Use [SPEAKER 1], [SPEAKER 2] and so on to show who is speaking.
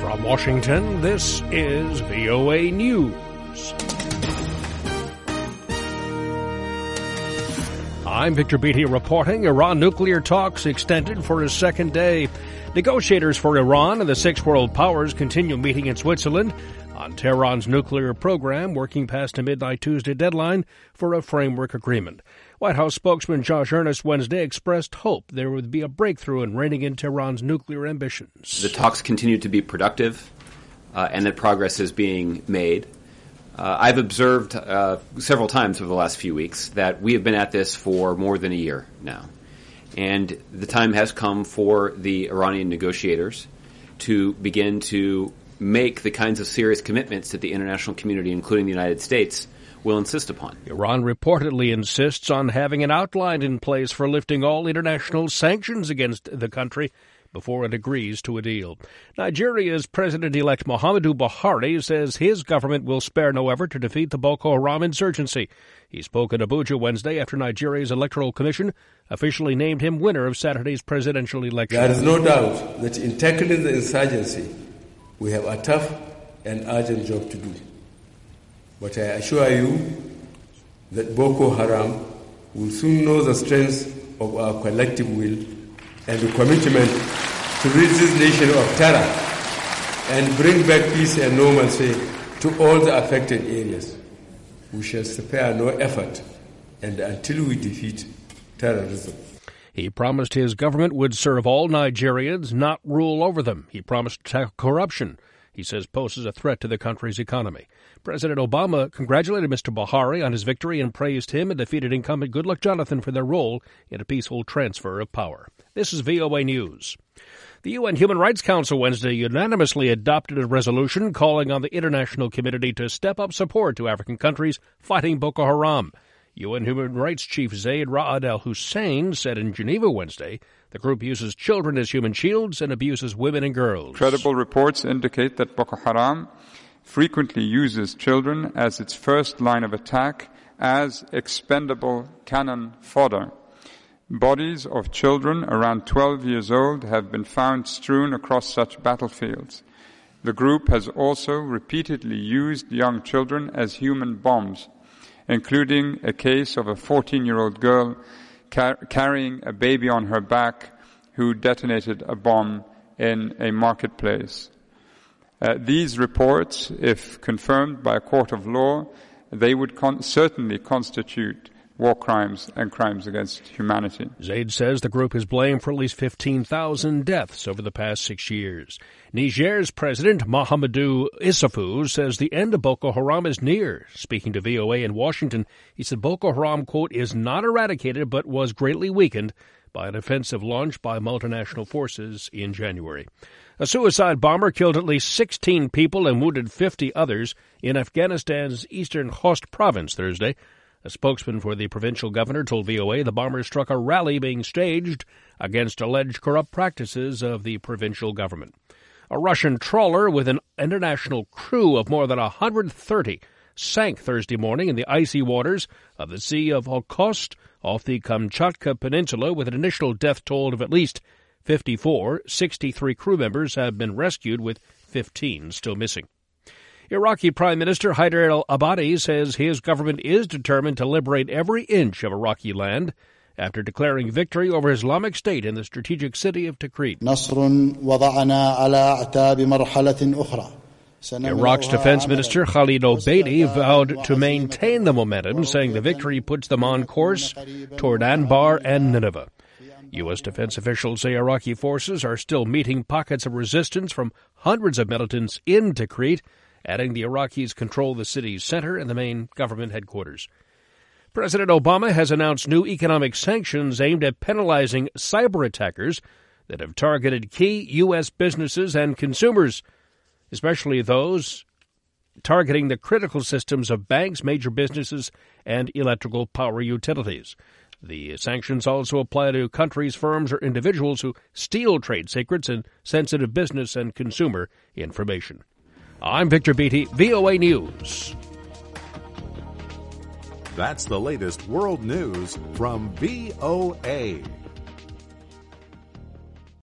[SPEAKER 1] From Washington, this is VOA News. I'm Victor Beatty reporting. Iran nuclear talks extended for a second day. Negotiators for Iran and the six world powers continue meeting in Switzerland on Tehran's nuclear program, working past a midnight Tuesday deadline for a framework agreement. White House spokesman Josh Earnest Wednesday expressed hope there would be a breakthrough in reining in Tehran's nuclear ambitions.
[SPEAKER 2] The talks continue to be productive, and that progress is being made. I've observed several times over the last few weeks that we have been at this for more than a year now. And the time has come for the Iranian negotiators to begin to make the kinds of serious commitments that the international community, including the United States, will insist upon.
[SPEAKER 1] Iran reportedly insists on having an outline in place for lifting all international sanctions against the country before it agrees to a deal. Nigeria's President-elect Muhammadu Buhari says his government will spare no effort to defeat the Boko Haram insurgency. He spoke in Abuja Wednesday after Nigeria's Electoral Commission officially named him winner of Saturday's presidential election.
[SPEAKER 3] There is no doubt that in tackling the insurgency, we have a tough and urgent job to do. But I assure you that Boko Haram will soon know the strength of our collective will and the commitment to rid this nation of terror and bring back peace and normalcy to all the affected areas. We shall spare no effort and until we defeat terrorism.
[SPEAKER 1] He promised his government would serve all Nigerians, not rule over them. He promised to tackle corruption he says poses a threat to the country's economy. President Obama congratulated Mr. Buhari on his victory and praised him and defeated incumbent Goodluck Jonathan for their role in a peaceful transfer of power. This is VOA News. The UN Human Rights Council Wednesday unanimously adopted a resolution calling on the international community to step up support to African countries fighting Boko Haram. UN Human Rights Chief Zaid Ra'ad al-Hussein said in Geneva Wednesday the group uses children as human shields and abuses women and girls.
[SPEAKER 4] Credible reports indicate that Boko Haram frequently uses children as its first line of attack as expendable cannon fodder. Bodies of children around 12 years old have been found strewn across such battlefields. The group has also repeatedly used young children as human bombs, including a case of a 14-year-old girl carrying a baby on her back who detonated a bomb in a marketplace. These reports, if confirmed by a court of law, they would certainly constitute war crimes and crimes against humanity.
[SPEAKER 1] Zaid says the group is blamed for at least 15,000 deaths over the past 6 years. Niger's President Mahamadou Issoufou says the end of Boko Haram is near. Speaking to VOA in Washington, he said Boko Haram, quote, is not eradicated but was greatly weakened by an offensive launched by multinational forces in January. A suicide bomber killed at least 16 people and wounded 50 others in Afghanistan's eastern Khost province Thursday. A spokesman for the provincial governor told VOA the bomber struck a rally being staged against alleged corrupt practices of the provincial government. A Russian trawler with an international crew of more than 130 sank Thursday morning in the icy waters of the Sea of Okhotsk off the Kamchatka Peninsula with an initial death toll of at least 54. 63 crew members have been rescued, with 15 still missing. Iraqi Prime Minister Haider al-Abadi says his government is determined to liberate every inch of Iraqi land after declaring victory over Islamic State in the strategic city of Tikrit. Iraq's defense minister Khalid Obeidi vowed to maintain the momentum, saying the victory puts them on course toward Anbar and Nineveh. U.S. defense officials say Iraqi forces are still meeting pockets of resistance from hundreds of militants in Tikrit, adding the Iraqis control the city's center and the main government headquarters. President Obama has announced new economic sanctions aimed at penalizing cyber attackers that have targeted key U.S. businesses and consumers, especially those targeting the critical systems of banks, major businesses, and electrical power utilities. The sanctions also apply to countries, firms, or individuals who steal trade secrets and sensitive business and consumer information. I'm Victor Beatty, VOA News.
[SPEAKER 5] That's the latest world news from VOA.